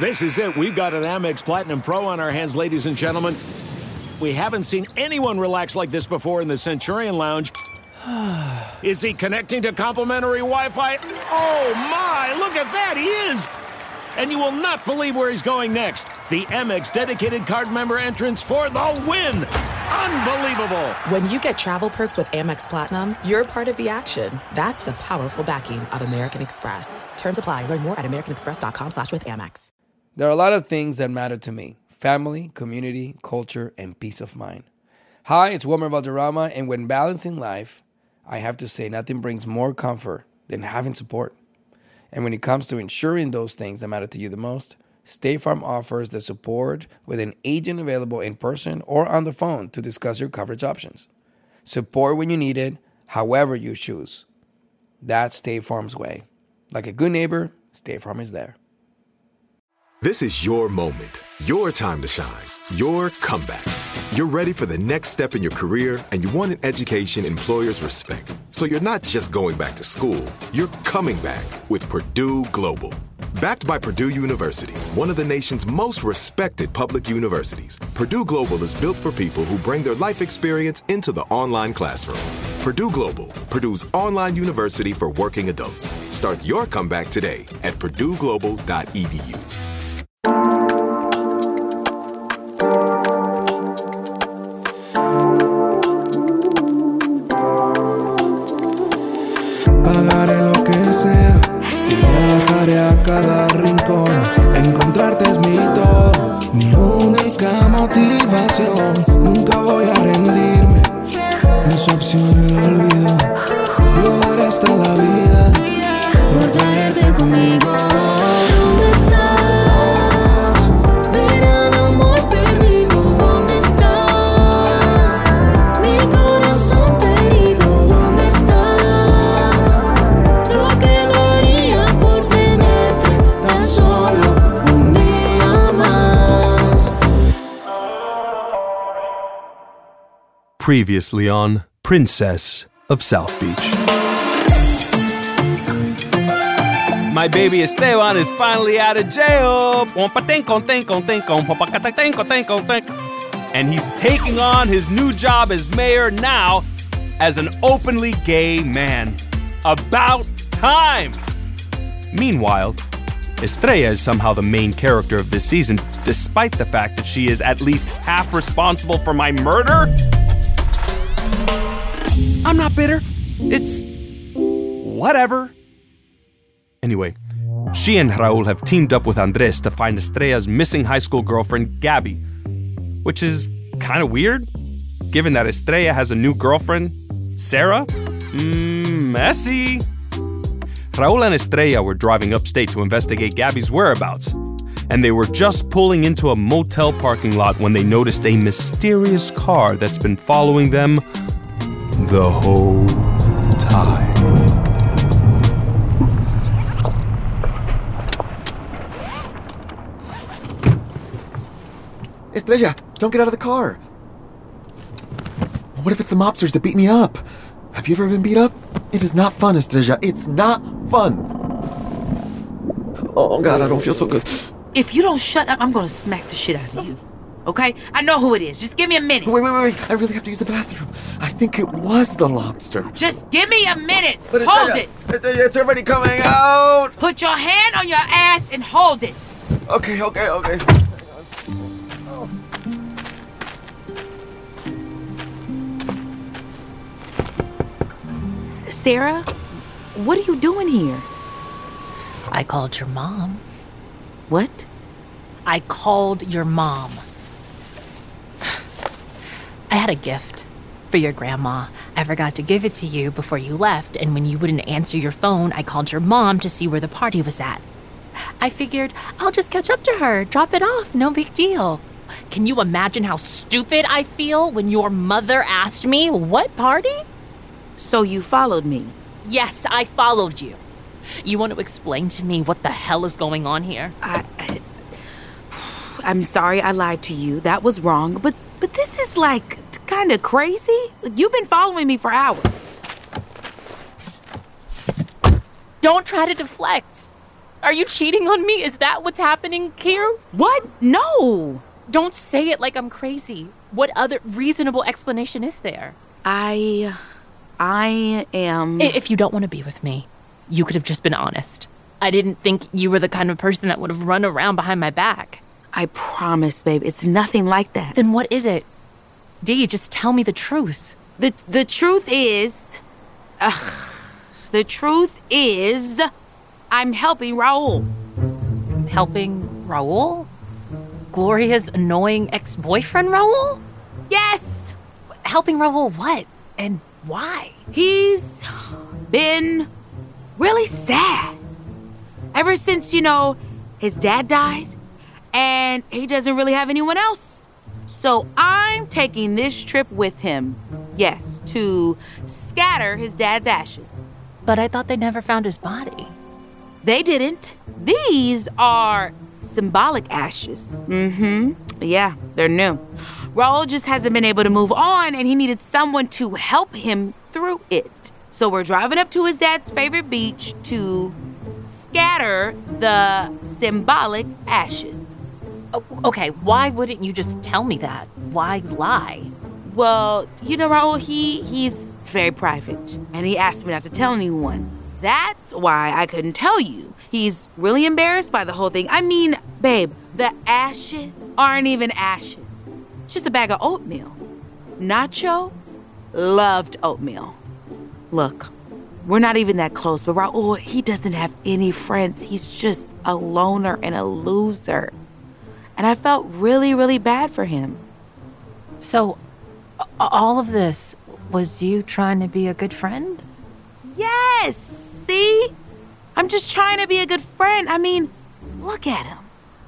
This is it. We've got an Amex Platinum Pro on our hands, ladies and gentlemen. We haven't seen anyone relax like this before in the Centurion Lounge. Is he connecting to complimentary Wi-Fi? Oh, my! Look at that! He is! And you will not believe where he's going next. The Amex dedicated card member entrance for the win! Unbelievable! When you get travel perks with Amex Platinum, you're part of the action. That's the powerful backing of American Express. Terms apply. Learn more at americanexpress.com/withAmex. There are a lot of things that matter to me. Family, community, culture, and peace of mind. Hi, it's Wilmer Valderrama, and when balancing life, I have to say nothing brings more comfort than having support. And when it comes to ensuring those things that matter to you the most, State Farm offers the support with an agent available in person or on the phone to discuss your coverage options. Support when you need it, however you choose. That's State Farm's way. Like a good neighbor, State Farm is there. This is your moment, your time to shine, your comeback. You're ready for the next step in your career, and you want an education employers respect. So you're not just going back to school, you're coming back with Purdue Global. Backed by Purdue University, one of the nation's most respected public universities, Purdue Global is built for people who bring their life experience into the online classroom. Purdue Global, Purdue's online university for working adults. Start your comeback today at purdueglobal.edu. Pagaré lo que sea y viajaré a cada rincón. Encontrarte es mi todo, mi única motivación. Nunca voy a rendirme, no es opción el olvido. Yo daré hasta la vida por traerte conmigo. ¿Dónde estás? Verano muy perdido. ¿Dónde estás? Mi corazón te herido. ¿Dónde estás? Lo que daría por tenerte tan solo un día más. Previously on Princess of South Beach. My baby Esteban is finally out of jail. And he's taking on his new job as mayor now as an openly gay man. About time! Meanwhile, Estrella is somehow the main character of this season, despite the fact that she is at least half responsible for my murder. I'm not bitter. It's whatever. Anyway, she and Raul have teamed up with Andres to find Estrella's missing high school girlfriend, Gabby. Which is kind of weird, given that Estrella has a new girlfriend, Sarah. Messy. Raul and Estrella were driving upstate to investigate Gabby's whereabouts, and they were just pulling into a motel parking lot when they noticed a mysterious car that's been following them the whole time. Estrella, don't get out of the car. What if it's the mobsters that beat me up? Have you ever been beat up? It is not fun, Estrella. It's not fun. Oh, God, I don't feel so good. If you don't shut up, I'm gonna smack the shit out of you. Okay? I know who it is. Just give me a minute. Wait. I really have to use the bathroom. I think it was the lobster. Just give me a minute. But Hold it. It's already coming out. Put your hand on your ass and hold it. Okay. Sarah, what are you doing here? I called your mom. What? I called your mom. I had a gift for your grandma. I forgot to give it to you before you left, and when you wouldn't answer your phone, I called your mom to see where the party was at. I figured I'll just catch up to her, drop it off, no big deal. Can you imagine how stupid I feel when your mother asked me, what party? So you followed me? Yes, I followed you. You want to explain to me what the hell is going on here? I'm sorry I lied to you. That was wrong, but this is like kind of crazy. You've been following me for hours. Don't try to deflect. Are you cheating on me? Is that what's happening here? What? No. Don't say it like I'm crazy. What other reasonable explanation is there? I am... If you don't want to be with me, you could have just been honest. I didn't think you were the kind of person that would have run around behind my back. I promise, babe, it's nothing like that. Then what is it? Dee, just tell me the truth. The truth is... the truth is... I'm helping Raul. Helping Raul? Gloria's annoying ex-boyfriend Raul? Yes! Helping Raul what? And why? He's been really sad. Ever since, his dad died, and he doesn't really have anyone else. So I'm taking this trip with him. Yes, to scatter his dad's ashes. But I thought they never found his body. They didn't. These are symbolic ashes. Yeah, they're new. Raul just hasn't been able to move on, and he needed someone to help him through it. So we're driving up to his dad's favorite beach to scatter the symbolic ashes. Okay, why wouldn't you just tell me that? Why lie? Well, Raul, he's very private, and he asked me not to tell anyone. That's why I couldn't tell you. He's really embarrassed by the whole thing. I mean, babe, the ashes aren't even ashes. It's just a bag of oatmeal. Nacho loved oatmeal. Look, we're not even that close, but Raul, he doesn't have any friends. He's just a loner and a loser. And I felt really, really bad for him. So, all of this was you trying to be a good friend? Yes! See? I'm just trying to be a good friend. I mean, look at him.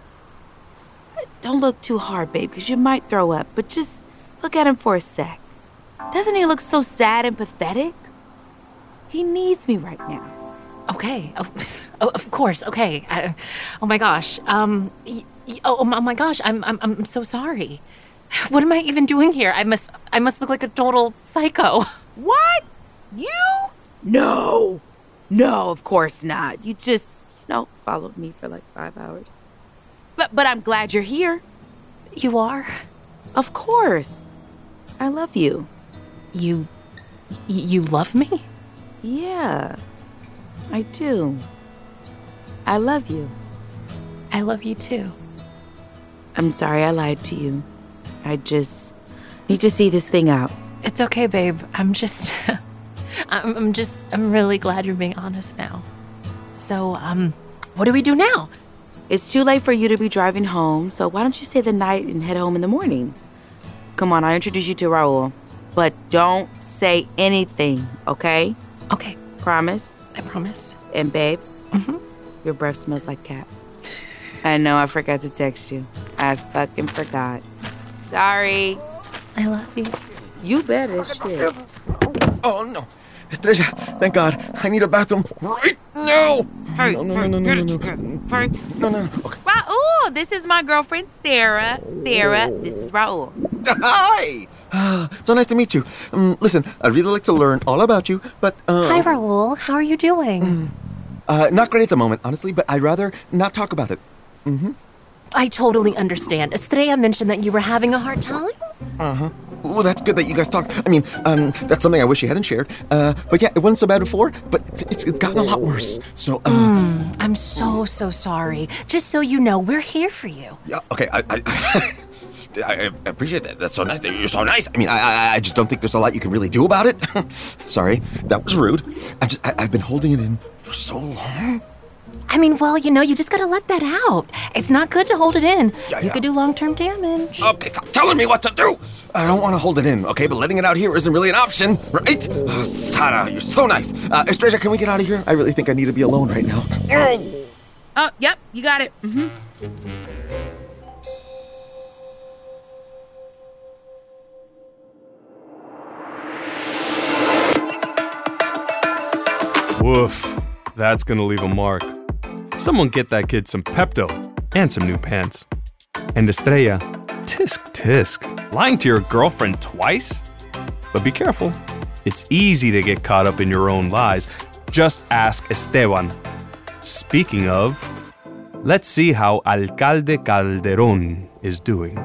Don't look too hard, babe, because you might throw up. But just look at him for a sec. Doesn't he look so sad and pathetic? He needs me right now. Okay. Oh, of course. Okay. Oh my gosh. Oh my gosh. I'm so sorry. What am I even doing here? I must look like a total psycho. What? You? No, of course not. You just, followed me for like 5 hours. But I'm glad you're here. You are? Of course. I love you. You love me? Yeah, I do. I love you. I love you too. I'm sorry I lied to you. I just need to see this thing out. It's okay, babe. I'm really glad you're being honest now. So, what do we do now? It's too late for you to be driving home, so why don't you stay the night and head home in the morning? Come on, I'll introduce you to Raul. But don't say anything, okay? Okay. Promise? I promise. And babe, your breath smells like cat. I know, I forgot to text you. I fucking forgot. Sorry. I love you. You better, shit. Oh, no. Estrella, thank God. I need a bathroom right now. Hurry. No. Hurry. No. Okay. Raul, this is my girlfriend, Sarah. Sarah, this is Raul. Hi. So nice to meet you. Listen, I'd really like to learn all about you, but... Hi, Raul. How are you doing? Not great at the moment, honestly, but I'd rather not talk about it. I totally understand. Estrella mentioned that you were having a hard time? Ooh, that's good that you guys talked. I mean, that's something I wish you hadn't shared. But yeah, it wasn't so bad before, but it's gotten a lot worse. So, I'm so sorry. Just so you know, we're here for you. Yeah, okay, I appreciate that. That's so nice. You're so nice. I mean, I just don't think there's a lot you can really do about it. Sorry, that was rude. I've been holding it in for so long. I mean, well, you just gotta let that out. It's not good to hold it in. Yeah. You could do long-term damage. Okay, stop telling me what to do. I don't want to hold it in, okay? But letting it out here isn't really an option, right? Oh, Sarah, you're so nice. Estrella, can we get out of here? I really think I need to be alone right now. Oh, yep, you got it. Woof. That's gonna leave a mark. Someone get that kid some Pepto and some new pants. And Estrella, tisk. Lying to your girlfriend twice? But be careful. It's easy to get caught up in your own lies. Just ask Esteban. Speaking of, let's see how Alcalde Calderón is doing.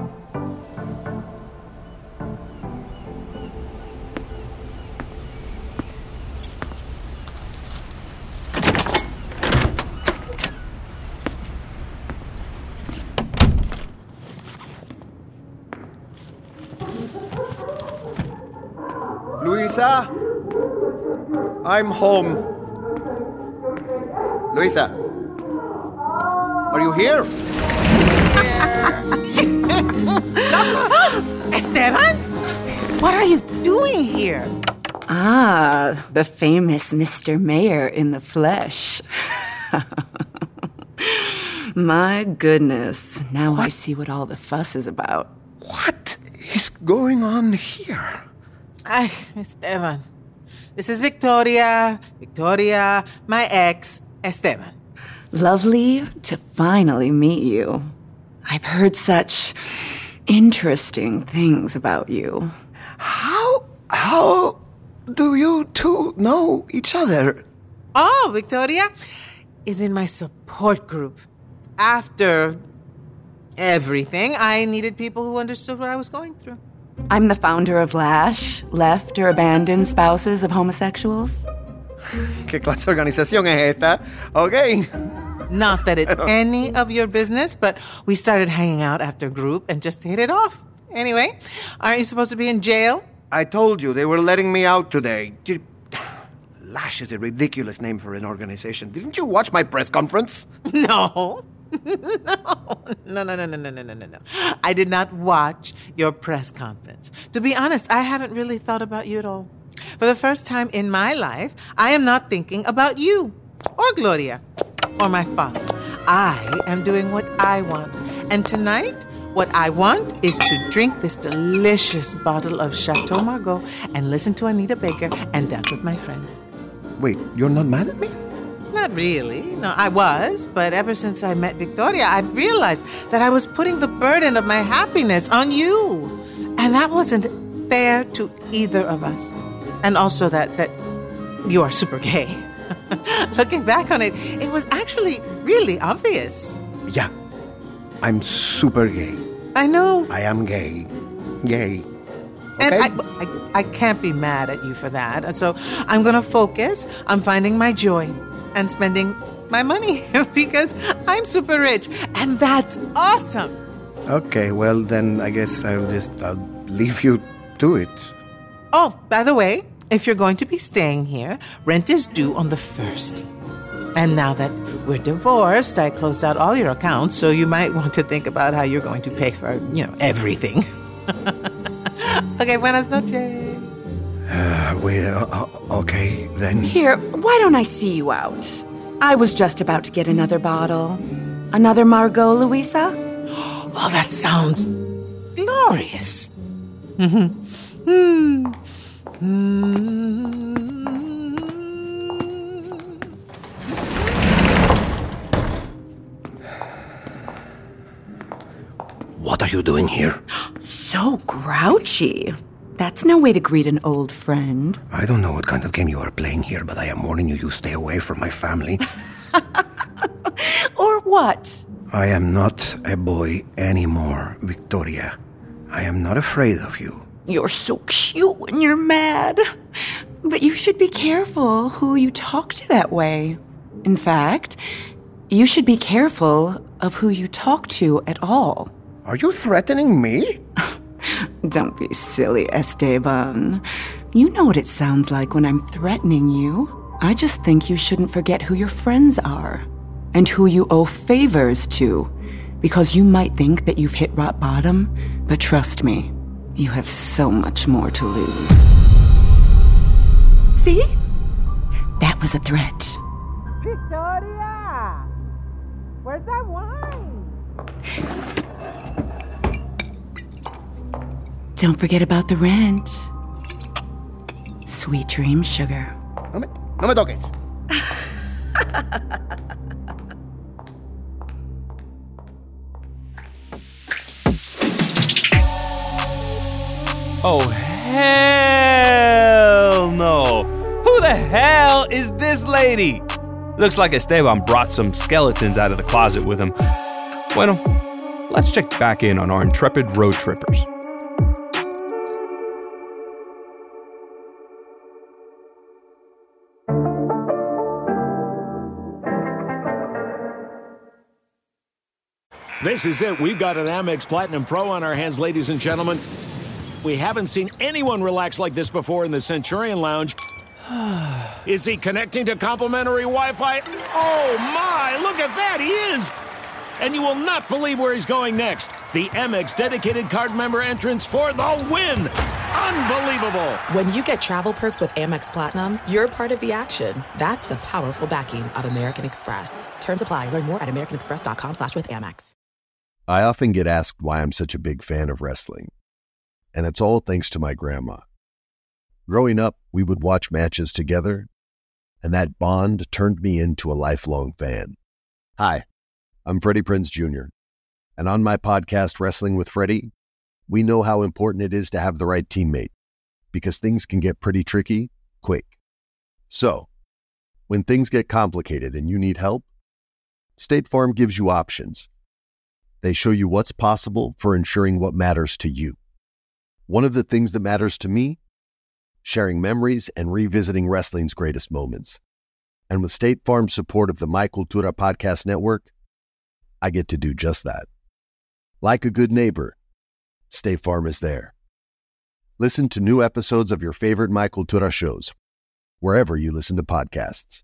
Luisa? I'm home. Luisa? Are you here? Esteban? What are you doing here? Ah, the famous Mr. Mayor in the flesh. My goodness. Now I see what all the fuss is about. What is going on here? Ay, Esteban. This is Victoria. Victoria, my ex, Esteban. Lovely to finally meet you. I've heard such interesting things about you. How do you two know each other? Oh, Victoria is in my support group. After everything, I needed people who understood what I was going through. I'm the founder of LASH, Left or Abandoned Spouses of Homosexuals. ¿Qué clase de organización es esta? Okay. Not that it's any of your business, but we started hanging out after group and just hit it off. Anyway, aren't you supposed to be in jail? I told you, they were letting me out today. LASH is a ridiculous name for an organization. Didn't you watch my press conference? No. No. I did not watch your press conference. To be honest, I haven't really thought about you at all. For the first time in my life, I am not thinking about you, or Gloria, or my father. I am doing what I want. And tonight, what I want is to drink this delicious bottle of Chateau Margaux and listen to Anita Baker and dance with my friend. Wait, you're not mad at me? Not really. No, I was. But ever since I met Victoria, I've realized that I was putting the burden of my happiness on you. And that wasn't fair to either of us. And also that you are super gay. Looking back on it, it was actually really obvious. Yeah. I'm super gay. I know. I am gay. Gay. And Okay? I can't be mad at you for that. So I'm going to focus on finding my joy and spending my money because I'm super rich. And that's awesome. Okay, well, then I guess I'll leave you to it. Oh, by the way, if you're going to be staying here, rent is due on the 1st. And now that we're divorced, I closed out all your accounts, so you might want to think about how you're going to pay for, everything. Okay, buenas noches. Okay, then. Here, why don't I see you out? I was just about to get another bottle. Another Margaux, Luisa? Oh, that sounds glorious. What are you doing here? So grouchy. That's no way to greet an old friend. I don't know what kind of game you are playing here, but I am warning you stay away from my family. Or what? I am not a boy anymore, Victoria. I am not afraid of you. You're so cute when you're mad. But you should be careful who you talk to that way. In fact, you should be careful of who you talk to at all. Are you threatening me? Don't be silly, Esteban. You know what it sounds like when I'm threatening you. I just think you shouldn't forget who your friends are and who you owe favors to, because you might think that you've hit rock bottom, but trust me, you have so much more to lose. See? That was a threat. Victoria! Where's that wine? Don't forget about the rent. Sweet dream, sugar. No me toques. Oh, hell no. Who the hell is this lady? Looks like Esteban brought some skeletons out of the closet with him. Bueno, let's check back in on our intrepid road trippers. This is it. We've got an Amex Platinum Pro on our hands, ladies and gentlemen. We haven't seen anyone relax like this before in the Centurion Lounge. Is he connecting to complimentary Wi-Fi? Oh, my! Look at that! He is! And you will not believe where he's going next. The Amex dedicated card member entrance for the win! Unbelievable! When you get travel perks with Amex Platinum, you're part of the action. That's the powerful backing of American Express. Terms apply. Learn more at americanexpress.com/withAmex. I often get asked why I'm such a big fan of wrestling. And it's all thanks to my grandma. Growing up, we would watch matches together, and that bond turned me into a lifelong fan. Hi, I'm Freddie Prinze Jr., and on my podcast, Wrestling with Freddie, we know how important it is to have the right teammate, because things can get pretty tricky quick. So, when things get complicated and you need help, State Farm gives you options. They show you what's possible for ensuring what matters to you. One of the things that matters to me, sharing memories and revisiting wrestling's greatest moments. And with State Farm's support of the My Cultura Podcast Network, I get to do just that. Like a good neighbor, State Farm is there. Listen to new episodes of your favorite My Cultura shows, wherever you listen to podcasts.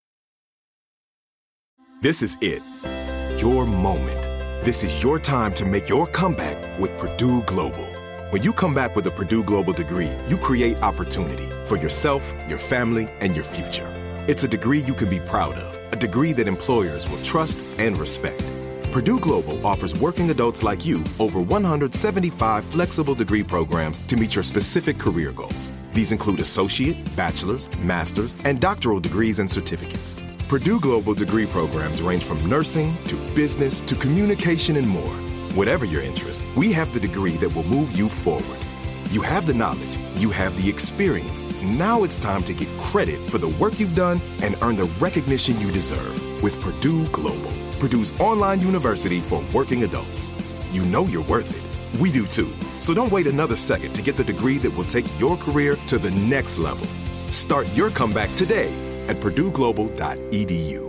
This is it. Your moment. This is your time to make your comeback with Purdue Global. When you come back with a Purdue Global degree, you create opportunity for yourself, your family, and your future. It's a degree you can be proud of, a degree that employers will trust and respect. Purdue Global offers working adults like you over 175 flexible degree programs to meet your specific career goals. These include associate, bachelor's, master's, and doctoral degrees and certificates. Purdue Global degree programs range from nursing to business to communication and more. Whatever your interest, we have the degree that will move you forward. You have the knowledge, you have the experience. Now it's time to get credit for the work you've done and earn the recognition you deserve with Purdue Global, Purdue's online university for working adults. You know you're worth it. We do too. So don't wait another second to get the degree that will take your career to the next level. Start your comeback today at purdueglobal.edu.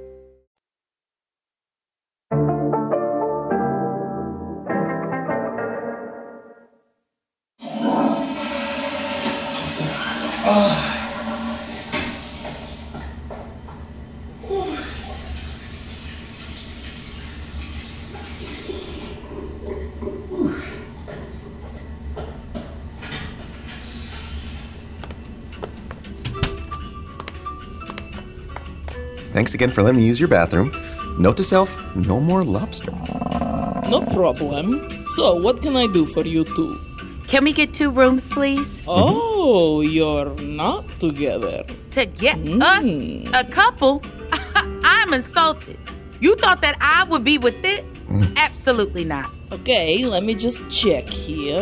Thanks again for letting me use your bathroom. Note to self, no more lobster. No problem. So, what can I do for you two? Can we get 2 rooms, please? Oh, you're not together. To get us a couple? I'm insulted. You thought that I would be with it? Absolutely not. Okay, let me just check here.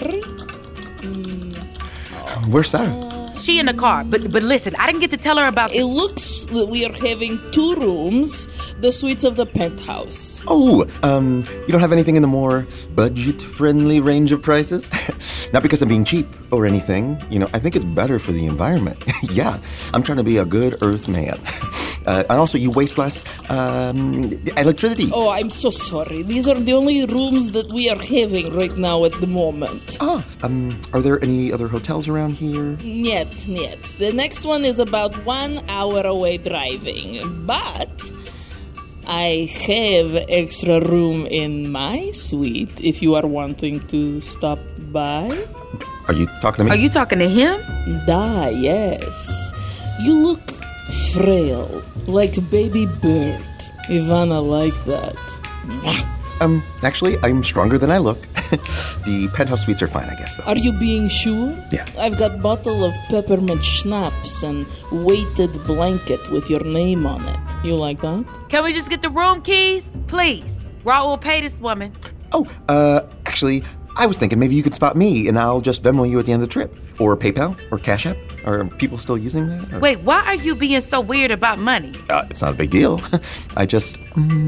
Where's Sarah? She in the car, but listen, I didn't get to tell her about... It looks that we are having 2 rooms, the suites of the penthouse. Oh, you don't have anything in the more budget-friendly range of prices? Not because I'm being cheap or anything. You know, I think it's better for the environment. Yeah, I'm trying to be a good earth man. And also, you waste less electricity. Oh, I'm so sorry. These are the only rooms that we are having right now at the moment. Are there any other hotels around here? Niet. The next one is about 1 hour away driving, but I have extra room in my suite if you are wanting to stop by. Are you talking to me? Are you talking to him? Yes. You look frail, like baby bird. Ivana like that. Actually, I'm stronger than I look. The penthouse suites are fine, I guess, though. Are you being sure? Yeah. I've got bottle of peppermint schnapps and weighted blanket with your name on it. You like that? Can we just get the room keys? Please. Raul, pay this woman. Actually, I was thinking maybe you could spot me and I'll just Venmo you at the end of the trip. Or PayPal or Cash App. Are people still using that? Or? Wait, why are you being so weird about money? It's not a big deal. I just...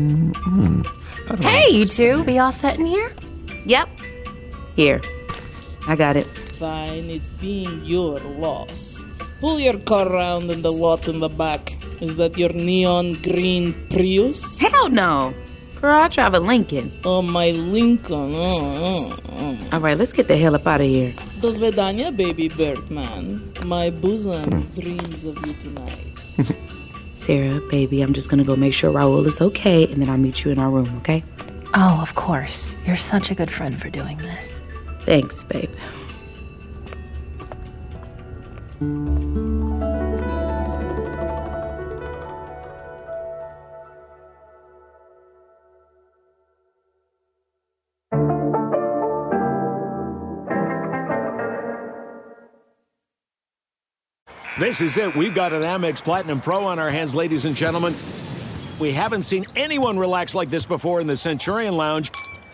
Hey, you two. We all set in here? Yep. Here. I got it. Fine, it's being your loss. Pull your car around in the lot in the back. Is that your neon green Prius? Hell no. Girl, I drive a Lincoln. Oh, my Lincoln. All right, let's get the hell up out of here. Do svedanya, baby Birdman. My bosom dreams of you tonight. Sarah, baby, I'm just gonna go make sure Raul is okay, and then I'll meet you in our room, okay? Oh, of course. You're such a good friend for doing this. Thanks, babe. This is it. We've got an Amex Platinum Pro on our hands, ladies and gentlemen. We haven't seen anyone relax like this before in the Centurion Lounge.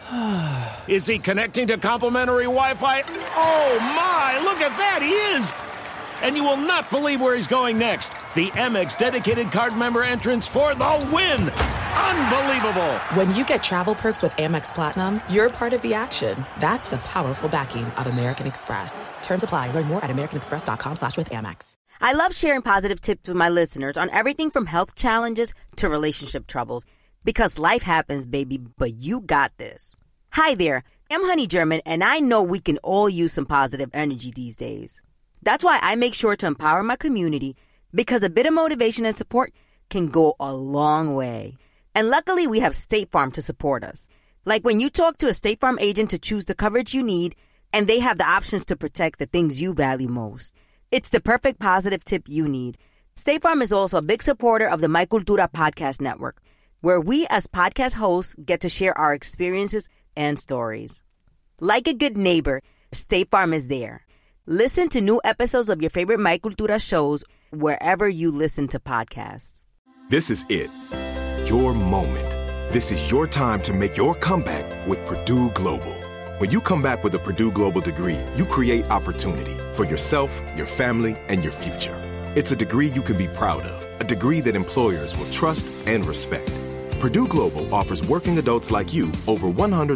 Is he connecting to complimentary Wi-Fi? Oh, my! Look at that! He is! And you will not believe where he's going next. The Amex dedicated card member entrance for the win! Unbelievable! When you get travel perks with Amex Platinum, you're part of the action. That's the powerful backing of American Express. Terms apply. Learn more at americanexpress.com/withAmex. I love sharing positive tips with my listeners on everything from health challenges to relationship troubles. Because life happens, baby, but you got this. Hi there, I'm Honey German, and I know we can all use some positive energy these days. That's why I make sure to empower my community, because a bit of motivation and support can go a long way. And luckily, we have State Farm to support us. Like when you talk to a State Farm agent to choose the coverage you need, and they have the options to protect the things you value most. It's the perfect positive tip you need. State Farm is also a big supporter of the My Cultura podcast network, where we as podcast hosts get to share our experiences and stories. Like a good neighbor, State Farm is there. Listen to new episodes of your favorite My Cultura shows wherever you listen to podcasts. This is it. Your moment. This is your time to make your comeback with Purdue Global. When you come back with a Purdue Global degree, you create opportunity for yourself, your family, and your future. It's a degree you can be proud of, a degree that employers will trust and respect. Purdue Global offers working adults like you over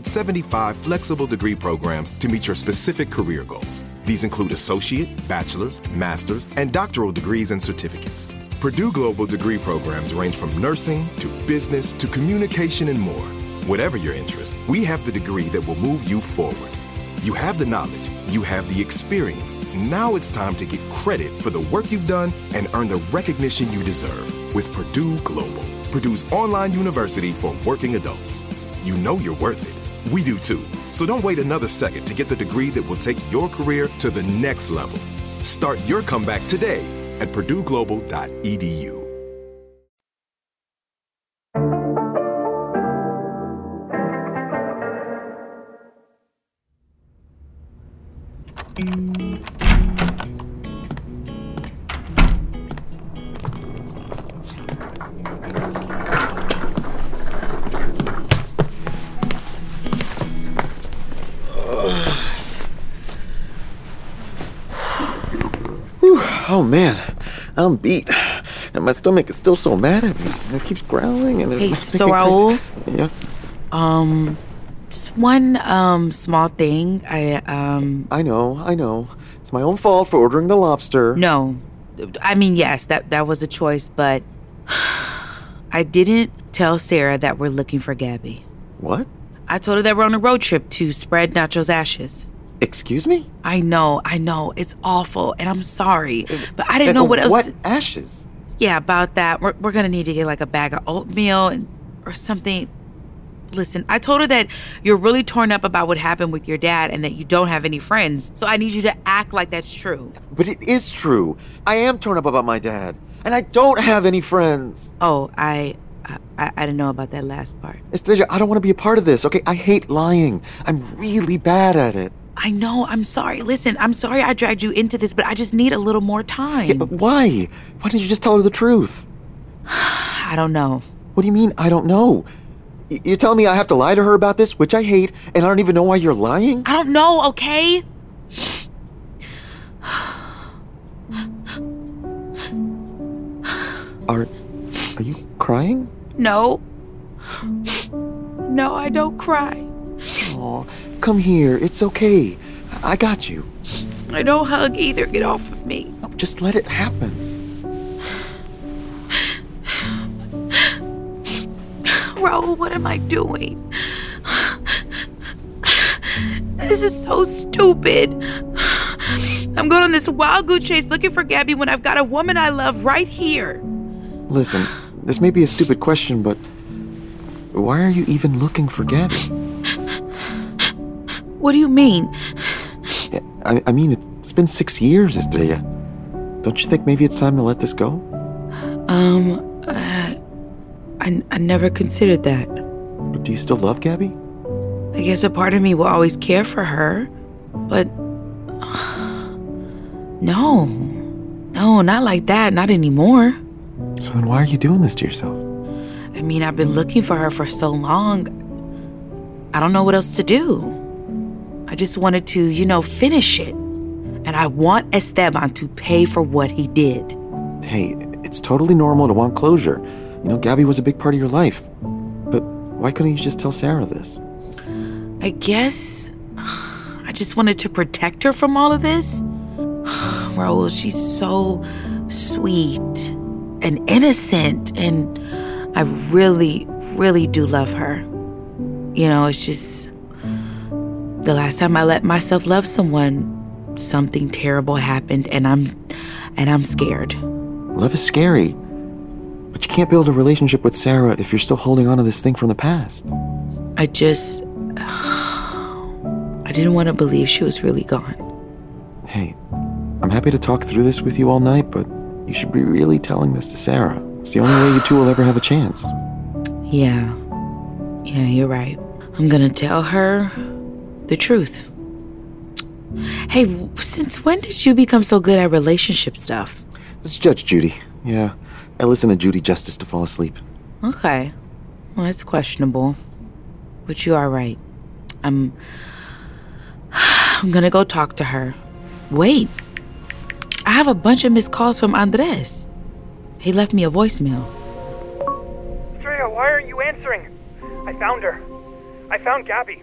175 flexible degree programs to meet your specific career goals. These include associate, bachelor's, master's, and doctoral degrees and certificates. Purdue Global degree programs range from nursing to business to communication and more. Whatever your interest, we have the degree that will move you forward. You have the knowledge, you have the experience. Now it's time to get credit for the work you've done and earn the recognition you deserve with Purdue Global, Purdue's online university for working adults. You know you're worth it. We do too. So don't wait another second to get the degree that will take your career to the next level. Start your comeback today at purdueglobal.edu. Oh man, I'm beat. And my stomach is still so mad at me. And it keeps growling and Hey, it's so Raul? Yeah. Just one small thing. I know. It's my own fault for ordering the lobster. No. I mean, yes, that was a choice, but I didn't tell Sarah that we're looking for Gabby. What? I told her that we're on a road trip to spread Nacho's ashes. Excuse me? I know. It's awful, and I'm sorry. But I didn't know what else. What ashes? Yeah, about that. We're going to need to get like a bag of oatmeal or something. Listen, I told her that you're really torn up about what happened with your dad and that you don't have any friends. So I need you to act like that's true. But it is true. I am torn up about my dad. And I don't have any friends. Oh, I didn't know about that last part. Estrella, I don't want to be a part of this, okay? I hate lying. I'm really bad at it. I know. I'm sorry. Listen, I'm sorry I dragged you into this, but I just need a little more time. Yeah, but why? Why didn't you just tell her the truth? I don't know. What do you mean, I don't know? You're telling me I have to lie to her about this, which I hate, and I don't even know why you're lying? I don't know, okay? Are you crying? No. No, I don't cry. Aw, come here. It's okay. I got you. I don't hug either. Get off of me. Just let it happen. Raul, what am I doing? This is so stupid. I'm going on this wild goose chase looking for Gabby when I've got a woman I love right here. Listen, this may be a stupid question, but why are you even looking for Gabby? What do you mean? I mean, it's been 6 years, Estrella. Don't you think maybe it's time to let this go? I never considered that. But do you still love Gabby? I guess a part of me will always care for her, but no, not like that, not anymore. So then why are you doing this to yourself? I mean, I've been looking for her for so long. I don't know what else to do. I just wanted to, finish it. And I want Esteban to pay for what he did. Hey, it's totally normal to want closure. Gabby was a big part of your life. But why couldn't you just tell Sarah this? I guess I just wanted to protect her from all of this. Raul, she's so sweet and innocent, and I really, really do love her. It's just the last time I let myself love someone, something terrible happened, and I'm scared. Love is scary, but you can't build a relationship with Sarah if you're still holding on to this thing from the past. I didn't want to believe she was really gone. Hey, I'm happy to talk through this with you all night, but you should be really telling this to Sarah. It's the only way you two will ever have a chance. Yeah, you're right. I'm gonna tell her the truth. Hey, since when did you become so good at relationship stuff? It's Judge Judy. Yeah, I listen to Judy Justice to fall asleep. Okay. Well, that's questionable. But you are right. I'm gonna go talk to her. Wait. I have a bunch of missed calls from Andres. He left me a voicemail. Estrella, why aren't you answering? I found her. I found Gabby.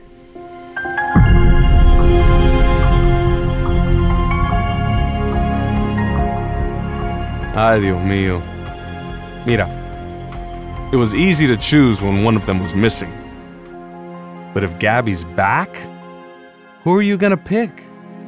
Ay, Dios mío. Mira, it was easy to choose when one of them was missing. But if Gabby's back, who are you gonna pick?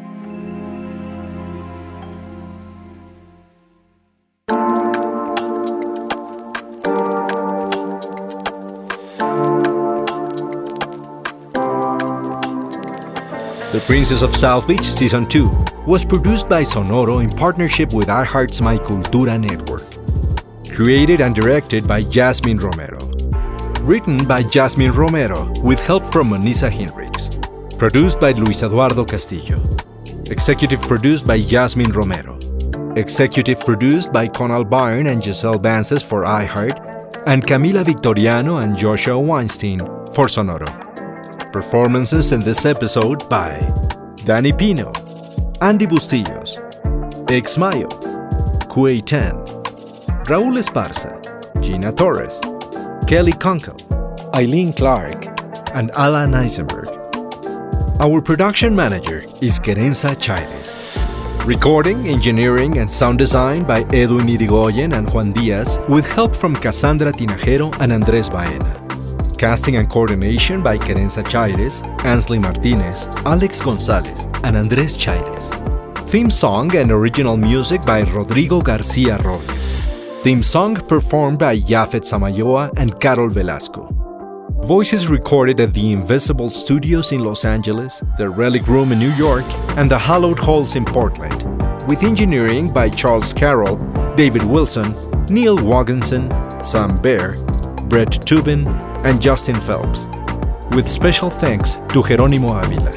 The Princess of South Beach Season 2 was produced by Sonoro in partnership with iHeart's My Cultura network. Created and directed by Jasmine Romero. Written by Jasmine Romero with help from Monisa Hinrichs. Produced by Luis Eduardo Castillo. Executive produced by Jasmine Romero. Executive produced by Conal Byrne and Giselle Vances for iHeart, and Camila Victoriano and Joshua Weinstein for Sonoro. Performances in this episode by Danny Pino, Andy Bustillos, Ex Mayo, Kuei Tan, Raúl Esparza, Gina Torres, Kelly Kunkel, Eileen Clark, and Alan Eisenberg. Our production manager is Querenza Chaires. Recording, engineering, and sound design by Edwin Irigoyen and Juan Diaz with help from Cassandra Tinajero and Andres Baena. Casting and coordination by Querenza Chaires, Ansley Martinez, Alex Gonzalez, and Andres Chaires. Theme song and original music by Rodrigo Garcia Robles. Theme song performed by Yafet Samayoa and Carol Velasco. Voices recorded at the Invisible Studios in Los Angeles, the Relic Room in New York, and the Hallowed Halls in Portland. With engineering by Charles Carroll, David Wilson, Neil Wogginson, Sam Baer, Brett Tubin, and Justin Phelps. With special thanks to Jerónimo Ávila.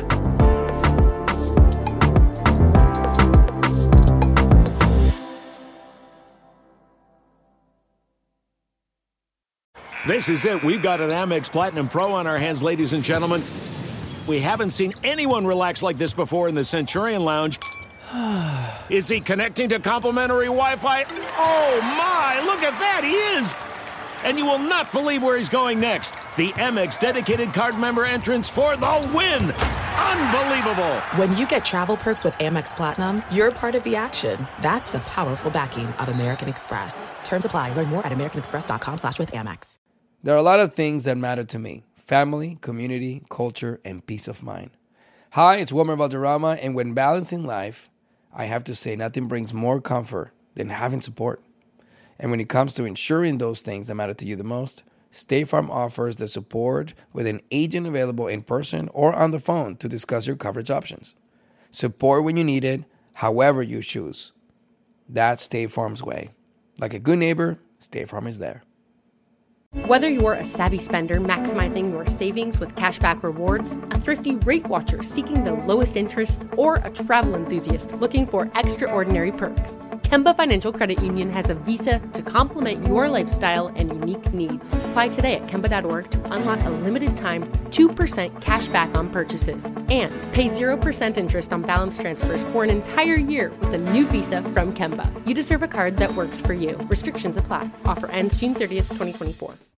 This is it. We've got an Amex Platinum Pro on our hands, ladies and gentlemen. We haven't seen anyone relax like this before in the Centurion Lounge. Is he connecting to complimentary Wi-Fi? Oh my, look at that, he is! And you will not believe where he's going next. The Amex dedicated card member entrance for the win! Unbelievable! When you get travel perks with Amex Platinum, you're part of the action. That's the powerful backing of American Express. Terms apply. Learn more at americanexpress.com/withAmex. There are a lot of things that matter to me: family, community, culture, and peace of mind. Hi, it's Wilmer Valderrama, and when balancing life, I have to say nothing brings more comfort than having support. And when it comes to ensuring those things that matter to you the most, State Farm offers the support with an agent available in person or on the phone to discuss your coverage options. Support when you need it, however you choose. That's State Farm's way. Like a good neighbor, State Farm is there. Whether you're a savvy spender maximizing your savings with cashback rewards, a thrifty rate watcher seeking the lowest interest, or a travel enthusiast looking for extraordinary perks, Kemba Financial Credit Union has a visa to complement your lifestyle and unique needs. Apply today at Kemba.org to unlock a limited time 2% cash back on purchases and pay 0% interest on balance transfers for an entire year with a new visa from Kemba. You deserve a card that works for you. Restrictions apply. Offer ends June 30th, 2024.